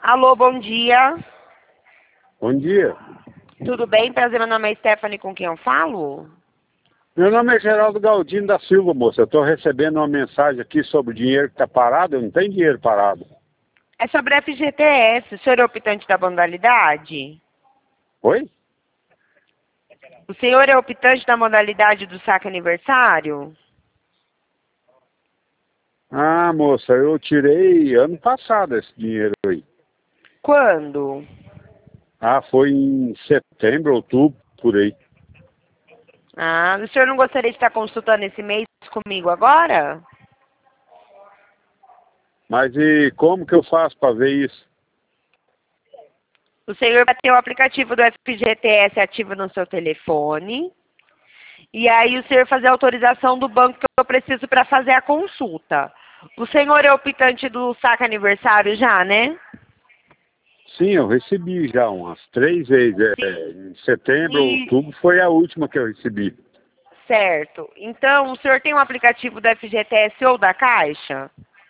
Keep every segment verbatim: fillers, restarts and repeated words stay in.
Alô, bom dia. Bom dia. Tudo bem? Prazer, meu nome é Stephanie, com quem eu falo? Meu nome é Geraldo Galdino da Silva, moça. Eu estou recebendo uma mensagem aqui sobre o dinheiro que está parado. Eu não tenho dinheiro parado. É sobre a F G T S. O senhor é optante da modalidade? Oi? O senhor é optante da modalidade do saque aniversário? Ah, moça, eu tirei ano passado esse dinheiro aí. Quando? Ah, foi em setembro, outubro, por aí. Ah, o senhor não gostaria de estar consultando esse mês comigo agora? Mas e como que eu faço para ver isso? O senhor vai ter o aplicativo do F G T S ativo no seu telefone. E aí o senhor fazer a autorização do banco que eu preciso para fazer a consulta. O senhor é optante do saque aniversário já, né? Sim, eu recebi já umas três vezes. É, Sim. em setembro, E, outubro foi a última que eu recebi. certo. Então, o senhor tem um aplicativo da F G T S ou da Caixa?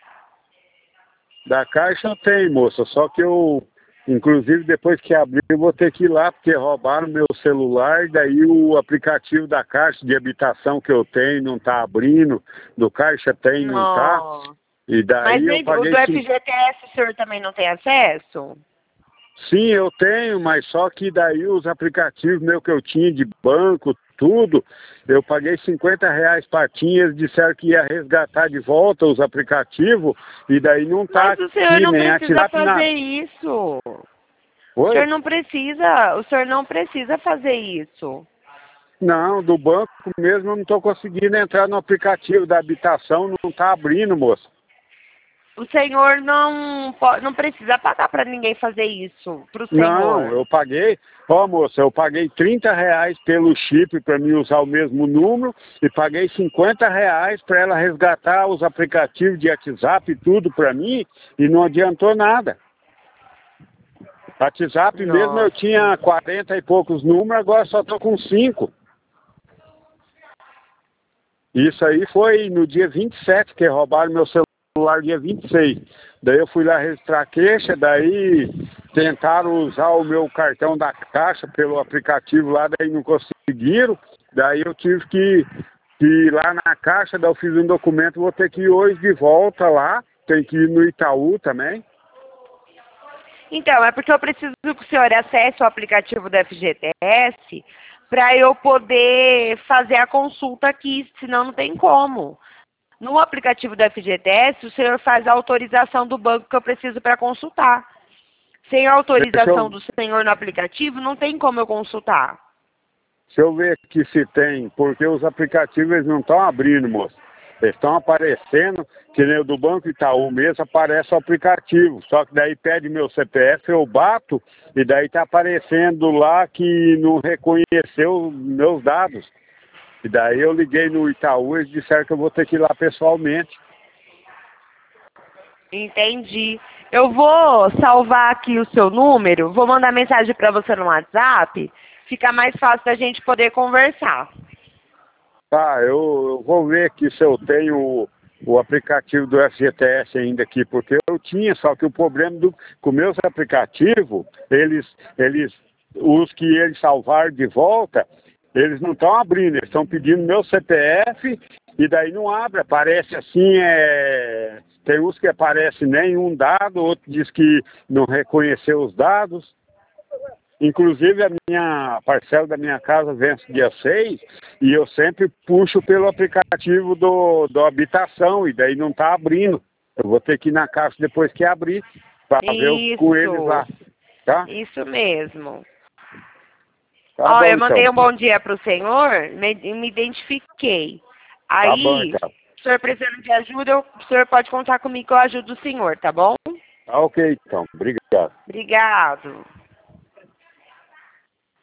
Da Caixa eu tenho, moça, só que eu, inclusive depois que abrir, eu vou ter que ir lá, porque roubaram meu celular, daí o aplicativo da Caixa de habitação que eu tenho não está abrindo, do Caixa tem, não está, Não. e Mas daí eu nem- o paguei do sim. F G T S o senhor também não tem acesso? Sim, eu tenho, mas só que daí os aplicativos meu que eu tinha de banco, tudo, eu paguei cinquenta reais patinhas, eles disseram que ia resgatar de volta os aplicativos, e daí não está Mas o senhor aqui, não nem precisa WhatsApp, fazer nada. isso. O Oi? senhor não precisa, o senhor não precisa fazer isso. Não, do banco mesmo eu não estou conseguindo entrar no aplicativo da habitação, não está abrindo, moça. O senhor não, po- não precisa pagar para ninguém fazer isso, para o Não, senhor. eu paguei, ó moça, eu paguei trinta reais pelo chip para mim usar o mesmo número e paguei cinquenta reais para ela resgatar os aplicativos de WhatsApp e tudo para mim e não adiantou nada. WhatsApp mesmo eu Nossa. tinha quarenta e poucos números, agora só estou com cinco. Isso aí foi no dia vinte e sete que roubaram meu celular, dia vinte e seis. Daí eu fui lá registrar a queixa, daí tentaram usar o meu cartão da Caixa pelo aplicativo lá, daí não conseguiram. Daí eu tive que, que ir lá na Caixa, daí eu fiz um documento, vou ter que ir hoje de volta lá, tem que ir no Itaú também. Então, é porque eu preciso que o senhor acesse o aplicativo do F G T S para eu poder fazer a consulta aqui, senão não tem como. No aplicativo do F G T S, o senhor faz a autorização do banco que eu preciso para consultar. Sem a Deixa autorização eu, do senhor no aplicativo, não tem como eu consultar. deixa eu ver aqui se tem, porque os aplicativos eles não estão abrindo, moço. Eles estão aparecendo, que nem o do Banco Itaú mesmo, aparece o aplicativo. Só que daí pede meu C P F, eu bato, e daí está aparecendo lá que não reconheceu meus dados. E daí eu liguei no Itaú, eles disseram que eu vou ter que ir lá pessoalmente. Entendi. Eu vou salvar aqui o seu número, vou mandar mensagem para você no WhatsApp, fica mais fácil da gente poder conversar. Tá, eu, eu vou ver aqui se eu tenho o, o aplicativo do F G T S ainda aqui, porque eu tinha, só que o problema do, com meus aplicativos, eles, eles, os que eles salvaram de volta, eles não estão abrindo, eles estão pedindo meu C P F e daí não abre, aparece assim, é, tem uns que aparece nenhum dado, outro diz que não reconheceu os dados. Inclusive a minha parcela da minha casa vence dia seis e eu sempre puxo pelo aplicativo do, do habitação e daí não está abrindo. Eu vou ter que ir na caixa depois que abrir para ver o- com eles Isso, lá, tá? isso mesmo. Tá Ó, bom eu então. mandei um bom dia para o senhor, me, me identifiquei. Tá bom Aí, então. se o senhor precisando de ajuda, eu- o senhor pode contar comigo que eu ajudo o senhor, tá bom? Tá ok então. Obrigado. Obrigado.